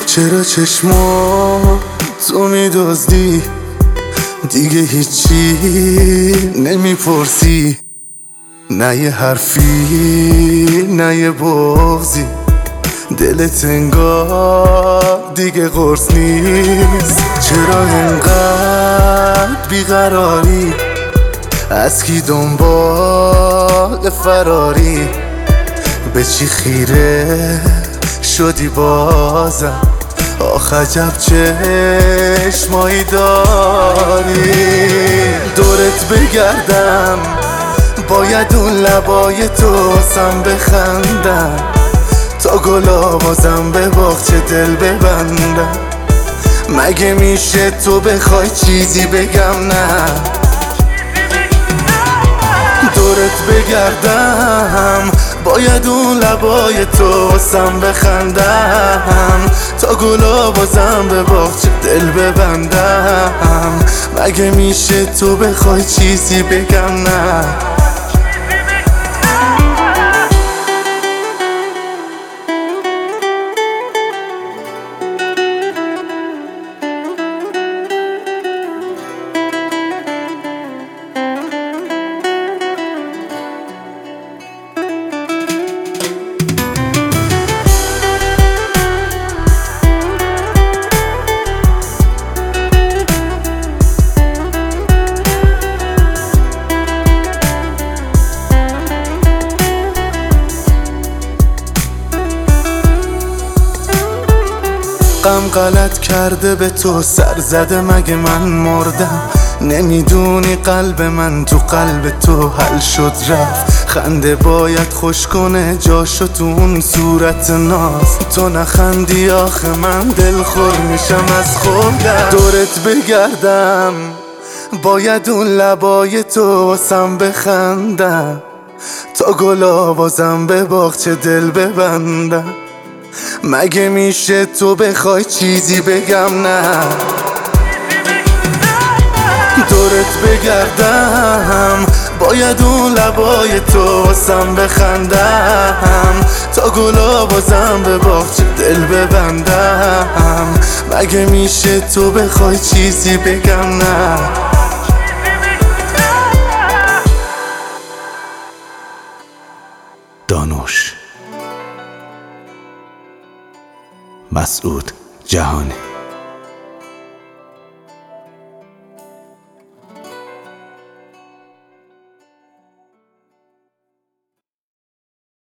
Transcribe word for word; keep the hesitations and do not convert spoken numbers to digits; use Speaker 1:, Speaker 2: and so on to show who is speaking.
Speaker 1: چرا چشما تو میدزدی دیگه هیچی نمیپرسی؟ نه یه حرفی نه یه بغضی، دلت انگار دیگه قرص نیست. چرا انقدر بیقراری؟ از کی دنبال فراری؟ به چی خیره شدی بازم؟ آخ عجب چشمایی داری. دورت بگردم باید اون لبای تو واسم بخندم، تا گلا بازم به باغچه دل ببندم. مگه میشه تو بخوای چیزی بگم نه؟ دورت بگردم باید اون لبای تو واسم بخندم، تا گلا بازم به باغچه دل ببندم. مگه میشه تو بخوای چیزی بگم نه؟ غم غلط کرده به تو سر زده، مگه من مردم؟ نمیدونی قلب من تو قلب تو حل شد رفت. خنده باید خوش کنه جاشو تو اون صورت ناز، تو نخندی آخه من دل خور میشم از خودم. دورت بگردم باید اون لبای تو واسم بخندم، تا گلا بازم به باغچه دل ببندم. مگه میشه تو بخوای چیزی بگم نه؟ دورت بگردم باید اون لبای تو واسم بخندم، تا گلا بازم به باغچه دل ببندم. مگه میشه تو بخوای چیزی بگم نه؟ دانوش مسعود جهانی.